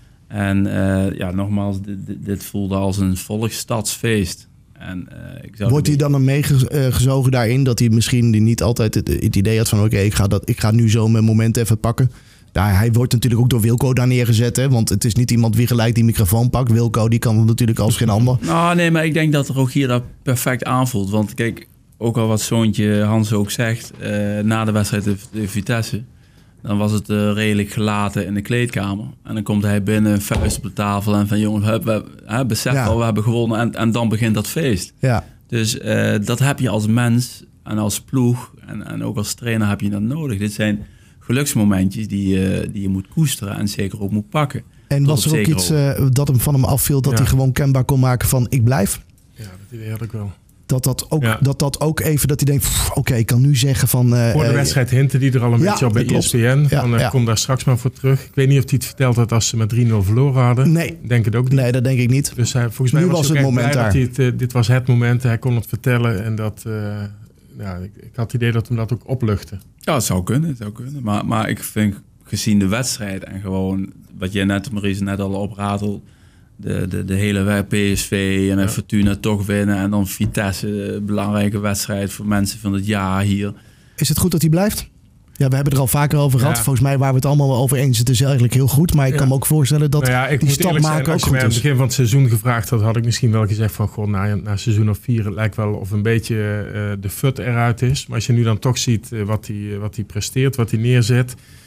En uh, ja, nogmaals, dit, dit voelde als een volksstadsfeest. En, uh, ik zou Wordt hij dan meegezogen daarin dat hij misschien niet altijd het, het idee had van... oké, okay, ik, ga dat, ik ga nu zo mijn moment even pakken... Ja, hij wordt natuurlijk ook door Wilco daar neergezet. Hè? Want het is niet iemand wie gelijk die microfoon pakt. Wilco die kan het natuurlijk als geen ander. Nou, nee, maar ik denk dat Rogier dat perfect aanvoelt. Want kijk, ook al wat zoontje Hans ook zegt... Uh, na de wedstrijd de, de Vitesse... dan was het uh, redelijk gelaten in de kleedkamer. En dan komt hij binnen, vuist op de tafel... en van jongens, we, we, we besef ja. al, we hebben gewonnen. En, en dan begint dat feest. Ja. Dus uh, dat heb je als mens en als ploeg... En, en ook als trainer heb je dat nodig. Dit zijn... geluksmomentjes die, uh, die je moet koesteren en zeker ook moet pakken. En was er ook iets uh, dat hem van hem afviel... dat ja. hij gewoon kenbaar kon maken van ik blijf? Ja, dat idee had ik wel. Dat dat ook, ja. dat dat ook even dat hij denkt... oké, okay, ik kan nu zeggen van... Uh, Voor de wedstrijd hintte die er al een ja, beetje op bij E S P N. Ja, van, uh, ja. kom daar straks maar voor terug. Ik weet niet of hij het verteld had als ze met drie nul verloren hadden. Nee. Denk het ook niet. Nee, dat denk ik niet. Dus hij, volgens mij nu was, was het moment daar. Dat hij het, uh, dit was het moment. Hij kon het vertellen en dat... Uh, ja, ik, ik had het idee dat hem dat ook opluchtte. Ja, het zou kunnen. Het zou kunnen. Maar, maar ik vind gezien de wedstrijd en gewoon wat jij net, Maurice, net al opratelt, de, de, de hele P S V en ja. Fortuna toch winnen en dan Vitesse, belangrijke wedstrijd voor mensen van het jaar hier. Is het goed dat hij blijft? Ja, we hebben er al vaker over gehad. Ja. Volgens mij waren we het allemaal over eens. Het is eigenlijk heel goed. Maar ik ja. kan me ook voorstellen dat nou ja, die stap maken zijn, ook goed is. Als je mij aan het begin van het seizoen gevraagd had, had ik misschien wel gezegd van... Goh, na, na seizoen of vier, het lijkt wel of een beetje uh, de fut eruit is. Maar als je nu dan toch ziet uh, wat hij uh, wat hij presteert, wat hij neerzet...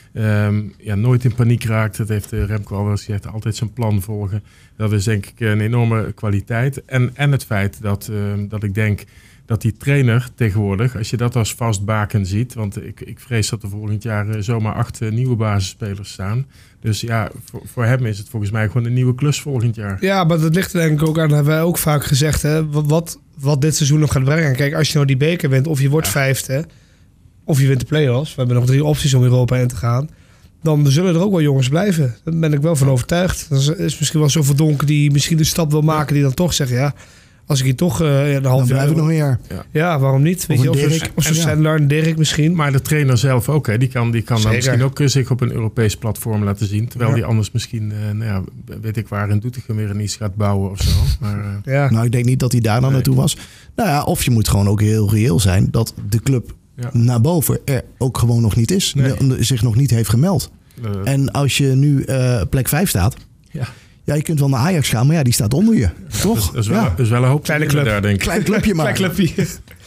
Um, ja, nooit in paniek raakt. Dat heeft uh, Remco al wel eens gezegd. Altijd zijn plan volgen. Dat is denk ik een enorme kwaliteit. En, en het feit dat, uh, dat ik denk dat die trainer tegenwoordig, als je dat als vastbaken ziet, want ik, ik vrees dat er volgend jaar uh, zomaar acht uh, nieuwe basisspelers staan. Dus ja, voor, voor hem is het volgens mij gewoon een nieuwe klus volgend jaar. Ja, maar dat ligt er denk ik ook aan, dat hebben wij ook vaak gezegd, hè, wat, wat dit seizoen nog gaat brengen. Kijk, als je nou die beker wint, of je wordt ja. vijfde, of je wint de play-offs, we hebben nog drie opties om Europa in te gaan, dan zullen er ook wel jongens blijven. Daar ben ik wel van overtuigd. Er is misschien wel zoveel donker die misschien de stap wil maken, die dan toch zeggen, ja, als ik hier toch uh, een half jaar... Dan nog een jaar. Ja, ja waarom niet? Weet of je, een of zo'n Sandler, een Dirk misschien. Maar de trainer zelf ook, hè. Die kan, die kan dan misschien ook zich op een Europees platform laten zien. Terwijl ja. die anders misschien, uh, nou ja, weet ik waar, in Doetinchem weer een iets gaat bouwen of zo. Maar, uh, ja. Nou, ik denk niet dat hij daar dan nee. naartoe was. Nou ja, of je moet gewoon ook heel reëel zijn dat de club ja. naar boven er ook gewoon nog niet is. Nee. De, zich nog niet heeft gemeld. Uh, en als je nu uh, plek vijf staat... Ja. Ja, je kunt wel naar Ajax gaan, maar ja, die staat onder je. Ja, toch? Dat is, dat is, wel, ja. dat is wel een hoop. Kleine club. Daar, denk ik. Klein clubje maar. Klein clubje.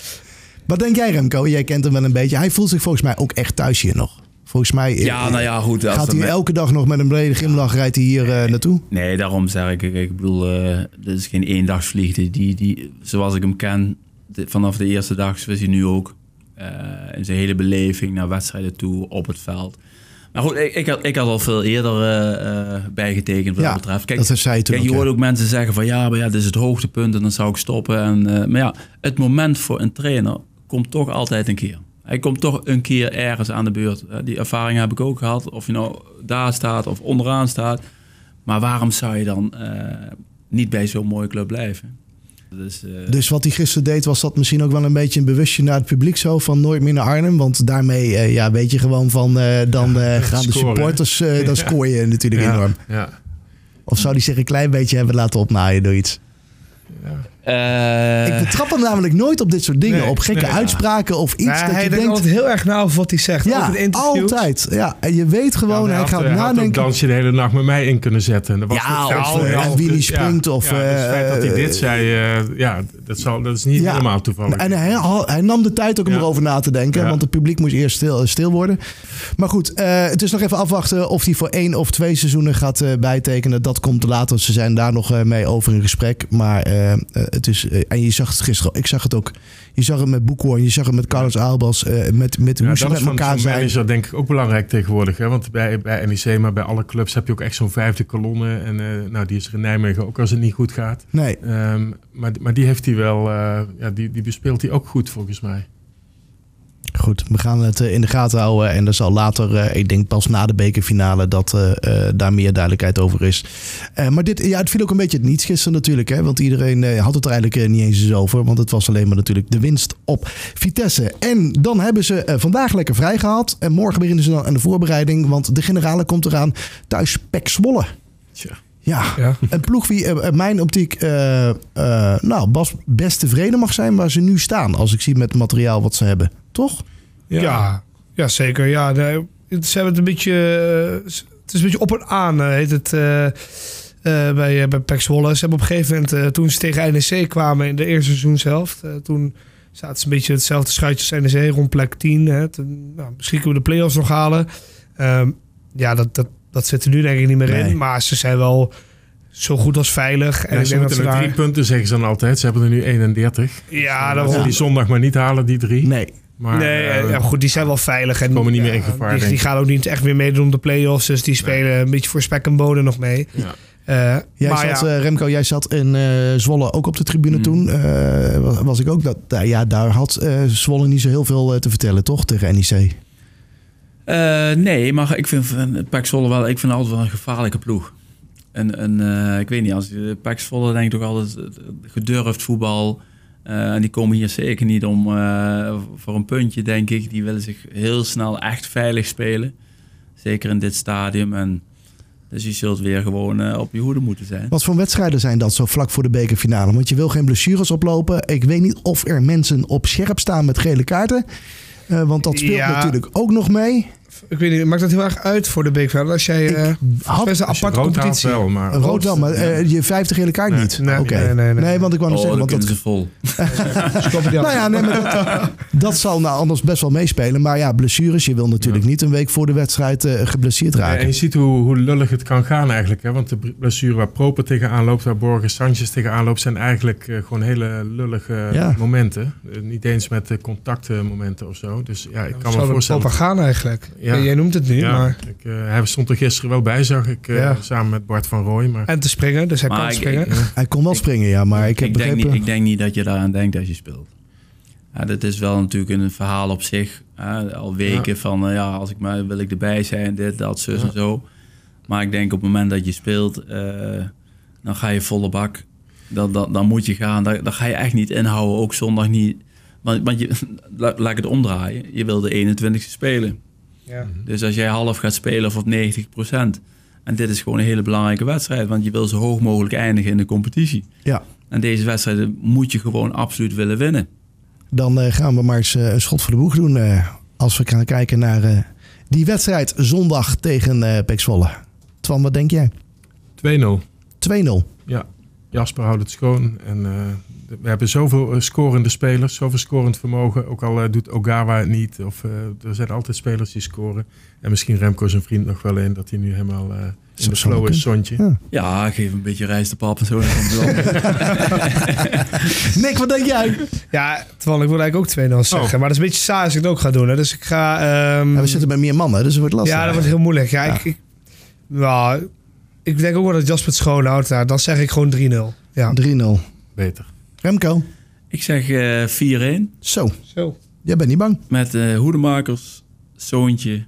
Wat denk jij, Remco? Jij kent hem wel een beetje. Hij voelt zich volgens mij ook echt thuis hier nog. Volgens mij ja, nou ja, goed, gaat hij met... elke dag nog met een brede glimlach rijdt hij hier uh, naartoe. Nee, daarom zeg ik. Ik bedoel, uh, dit is geen eendagsvlieg. Die, die, die, zoals ik hem ken, de, vanaf de eerste dag, zoals hij nu ook. Uh, in zijn hele beleving naar wedstrijden toe, op het veld. Maar goed, ik, ik, had, ik had al veel eerder uh, bijgetekend wat ja, dat betreft. Kijk, dat zei je toen kijk, je ook, hoort ja. ook mensen zeggen van ja, maar ja, dit is het hoogtepunt en dan zou ik stoppen. En, uh, maar ja, het moment voor een trainer komt toch altijd een keer. Hij komt toch een keer ergens aan de beurt. Die ervaring heb ik ook gehad. Of je nou daar staat of onderaan staat. Maar waarom zou je dan uh, niet bij zo'n mooie club blijven? Dus, uh... dus wat hij gisteren deed, was dat misschien ook wel een beetje een bewustje naar het publiek zo van nooit meer naar Arnhem. Want daarmee uh, ja, weet je gewoon van uh, dan uh, gaan scoren, de supporters, uh, dan ja. scoor je natuurlijk ja. enorm. Ja. Of zou hij zich een klein beetje hebben laten opnaaien door iets? Ja. Uh... Ik betrap hem namelijk nooit op dit soort dingen. Nee, op gekke nee, uitspraken ja. of iets. Ja, dat hij je denkt denkt altijd heel erg na over wat hij zegt. Ja, ook in interviews. altijd. Ja, en je weet gewoon, ja, hij, hij gaat had, nadenken. Hij had ook dansje de hele nacht met mij in kunnen zetten. Dat was ja, het of, uh, of wie die springt. Ja, of, ja, het feit dat hij dit zei, uh, ja, dat, zal, dat is niet ja. helemaal toevallig. En hij, hij nam de tijd ook om ja. erover na te denken. Ja. Want het publiek moest eerst stil, stil worden. Maar goed, uh, het is nog even afwachten of hij voor één of twee seizoenen gaat uh, bijtekenen. Dat komt later. Ze zijn daar nog uh, mee over in gesprek. Maar uh, uh, het is, uh, en je zag het gisteren, ik zag het ook. Je zag het met Boekhoorn, je zag het met Carlos Albers, uh, met, met ja, hoe ze met van, elkaar van zijn. Dat is manager denk ik ook belangrijk tegenwoordig. Hè? Want bij, bij N E C, maar bij alle clubs heb je ook echt zo'n vijfde kolonne. En uh, nou, die is er in Nijmegen ook als het niet goed gaat. Nee. Um, maar, maar die heeft hij wel, uh, ja, die, die bespeelt hij ook goed volgens mij. Goed, we gaan het in de gaten houden. En er zal later, uh, ik denk pas na de bekerfinale, dat uh, uh, daar meer duidelijkheid over is. Uh, maar dit, ja, het viel ook een beetje het niets gisteren natuurlijk. Hè? Want iedereen uh, had het er eigenlijk uh, niet eens eens over. Want het was alleen maar natuurlijk de winst op Vitesse. En dan hebben ze uh, vandaag lekker vrij gehad. En morgen beginnen ze dan aan de voorbereiding. Want de generale komt eraan. Thuis P E C Zwolle. Tja. Ja, ja, een ploeg wie in uh, mijn optiek uh, uh, nou, Bas best tevreden mag zijn waar ze nu staan. Als ik zie met het materiaal wat ze hebben. Toch? Ja, ja, ja zeker. Ja, de, ze hebben het een beetje, uh, het is een beetje op en aan, uh, heet het, uh, uh, bij, uh, bij P E C Zwolle. Ze hebben op een gegeven moment, uh, toen ze tegen N E C kwamen in de eerste seizoenshelft, uh, toen zaten ze een beetje hetzelfde schuitje als N E C, rond plek tien. Hè. Toen, nou, misschien kunnen we de play-offs nog halen. Um, ja, dat, dat, dat zit er nu denk ik niet meer nee. in. Maar ze zijn wel zo goed als veilig. En ja, ik ze denk moeten dat ze drie daar... punten, zeggen ze dan altijd. Ze hebben er nu eenendertig. Ja, dat ze die zondag maar niet halen, die drie. Nee. Maar, nee, uh, ja, goed, die zijn wel veilig. En komen niet meer ja, in gevaar. Die, die gaan ook niet echt meer meedoen om de play-offs. Dus die spelen nee. een beetje voor spek en bonen nog mee. Ja. Uh, jij maar zat, ja. uh, Remco, jij zat in uh, Zwolle ook op de tribune mm. toen. Uh, was, was ik ook. Dat, uh, ja, daar had uh, Zwolle niet zo heel veel uh, te vertellen, toch? Tegen N E C. Uh, nee, maar ik vind P E C Zwolle wel, ik vind altijd wel een gevaarlijke ploeg. En, en uh, ik weet niet, als je P E C Zwolle denk ik toch altijd gedurfd voetbal. Uh, en die komen hier zeker niet om uh, voor een puntje, denk ik. Die willen zich heel snel echt veilig spelen. Zeker in dit stadium. En dus je zult weer gewoon uh, op je hoede moeten zijn. Wat voor wedstrijden zijn dat zo vlak voor de bekerfinale? Want je wil geen blessures oplopen. Ik weet niet of er mensen op scherp staan met gele kaarten. Uh, want dat speelt ja, natuurlijk ook nog mee. Ik weet niet, maakt dat heel erg uit voor de bekerfinale? Als jij uh, had, best een aparte competitie. Wel, maar rood wel, maar uh, je vijfde gele kaart nee, niet. Nee, Oké. okay. nee, nee, nee. nee, want ik wou nog oh, zeggen... dan want kunnen dat, ze vol. nou ja, nee, maar dat, dat zal nou anders best wel meespelen. Maar ja, blessures, je wil natuurlijk ja. niet een week voor de wedstrijd uh, geblesseerd raken. Ja, en je ziet hoe, hoe lullig het kan gaan eigenlijk. Hè? Want de blessure waar Proper tegenaan loopt, waar Borges Sanchez tegenaan loopt, zijn eigenlijk uh, gewoon hele lullige ja. momenten. Uh, niet eens met uh, contactmomenten of zo. Dus ja, ik kan Zou me voorstellen... Proper gaan eigenlijk? Ja. Jij noemt het niet, ja, maar... Ik, uh, hij stond er gisteren wel bij, zag ik, uh, ja. samen met Bart van Rooij. Maar... En te springen, dus hij maar kan ik, springen. Ik, hij kon wel ik, springen, ja, maar ik heb ik begrepen... Denk niet, ik denk niet dat je daaraan denkt als je speelt. Ja, dat is wel natuurlijk een verhaal op zich. Hè? Al weken ja. van, uh, ja, als ik maar wil ik erbij zijn, dit, dat, zus ja. en zo. Maar ik denk op het moment dat je speelt, uh, dan ga je volle bak. Dan, dan, dan moet je gaan. Dan, dan ga je echt niet inhouden, ook zondag niet. Want, want je, laat ik het omdraaien. Je wil de eenentwintigste spelen. Ja. Dus als jij half gaat spelen of op negentig procent. En dit is gewoon een hele belangrijke wedstrijd. Want je wil zo hoog mogelijk eindigen in de competitie. Ja. En deze wedstrijden moet je gewoon absoluut willen winnen. Dan uh, gaan we maar eens uh, een schot voor de boeg doen. Uh, als we gaan kijken naar uh, die wedstrijd zondag tegen uh, P X Zwolle. Twan, wat denk jij? twee nul. twee nul? Ja, Jasper houdt het schoon. En uh, we hebben zoveel uh, scorende spelers, zoveel scorend vermogen. Ook al uh, doet Ogawa het niet. Of, uh, er zijn altijd spelers die scoren. En misschien Remco zijn vriend nog wel in. Dat hij nu helemaal uh, in de flow is, Sontje. Ja. ja, geef een beetje rijst op pap en zo. Nick, wat denk jij? Ja, Twan, ik wil eigenlijk ook twee nul zeggen. Oh. Maar dat is een beetje saai als ik het ook ga doen. Hè. Dus ik ga... Um... Ja, we zitten met meer mannen, dus het wordt lastig. Ja, dat wordt heel moeilijk. Ja, ja. Ik, ik, nou, ik denk ook wel dat Jasper het schoon houdt. Nou, dan zeg ik gewoon drie nul. Ja. drie nul. Beter. Remco? Ik zeg uh, vier een. Zo. Zo. Jij bent niet bang? Met uh, Hoedemakers, Zoontje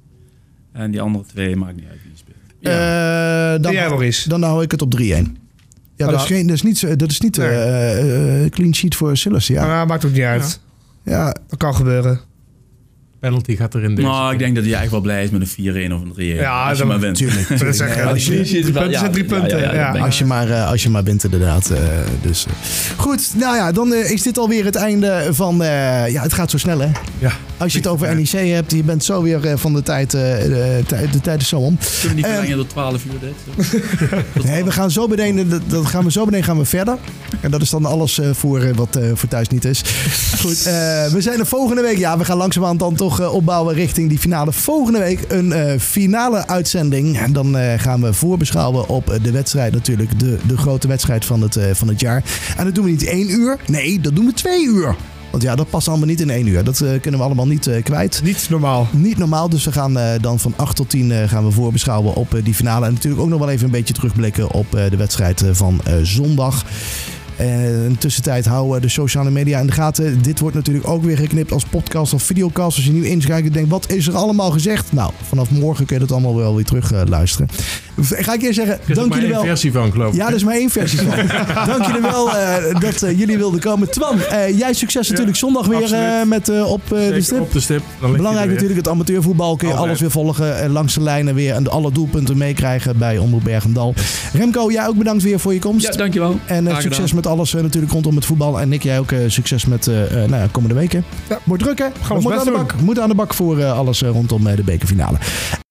en die andere twee maakt niet uit wie je speelt. Ja. Uh, dan, jij nog eens. Dan hou ik het op drie een. Ja, oh, dat, is geen, dat is niet, dat is niet nee. uh, uh, clean sheet voor Silas. Ja. Maar maakt ook niet uit. Ja. Ja. Dat kan gebeuren. Penalty gaat erin. Deze nou, ik denk dat hij echt wel blij is met een vier een of een drie een. Ja, als je maar wint. Tuurlijk. tuurlijk. Dat zeggen, als je, drie punten ja, zijn drie punten. Ja, ja, ja, ja. Als, je maar, uh, als je maar wint, inderdaad. Uh, dus, uh. Goed, nou ja, dan uh, is dit alweer het einde van... Uh, ja, het gaat zo snel, hè? Ja. Als je het over N E C hebt, je bent zo weer uh, van de tijd... Uh, de, de tijd is zo om. Kunnen we niet verlengen uh, tot twaalf uur dit? Nee, we gaan zo meteen, dat, dat gaan we zo meteen gaan we verder. En dat is dan alles uh, voor uh, wat uh, voor thuis niet is. Goed, uh, we zijn er volgende week. Ja, we gaan langzamerhand dan toch uh, opbouwen richting die finale. Volgende week een uh, finale uitzending. En dan uh, gaan we voorbeschouwen op uh, de wedstrijd natuurlijk. De, de grote wedstrijd van het, uh, van het jaar. En dat doen we niet één uur. Nee, dat doen we twee uur. Want ja, dat past allemaal niet in één uur. Dat uh, kunnen we allemaal niet uh, kwijt. Niet normaal. Niet normaal. Dus we gaan uh, dan van acht tot tien uh, gaan we voorbeschouwen op uh, die finale. En natuurlijk ook nog wel even een beetje terugblikken op uh, de wedstrijd uh, van uh, zondag. Uh, in de tussentijd houden de sociale media in de gaten. Dit wordt natuurlijk ook weer geknipt als podcast of videocast. Als je nu inschakelt en denkt, wat is er allemaal gezegd? Nou, vanaf morgen kun je dat allemaal wel weer terug uh, luisteren. Ga ik eerst zeggen, er dank jullie wel. Er is maar één versie van, geloof ik. Ja, er is maar één versie van. Dank jullie wel uh, dat uh, jullie wilden komen. Twan, uh, jij succes natuurlijk ja, zondag weer uh, met uh, op uh, de stip. Op de stip. Belangrijk natuurlijk, het amateurvoetbal. Kun je Altijd. alles weer volgen. Uh, langs de lijnen weer en alle doelpunten meekrijgen bij Omroep Bergendal. Remco, jij ook bedankt weer voor je komst. Ja, dankjewel. En uh, succes gedaan. met alles uh, natuurlijk rondom het voetbal. En Nick, jij ook uh, succes met uh, uh, nou ja, komende weken. Ja. Wordt druk, hè? Gaan we moeten aan, de bak, moeten aan de bak voor uh, alles uh, rondom uh, de bekerfinale.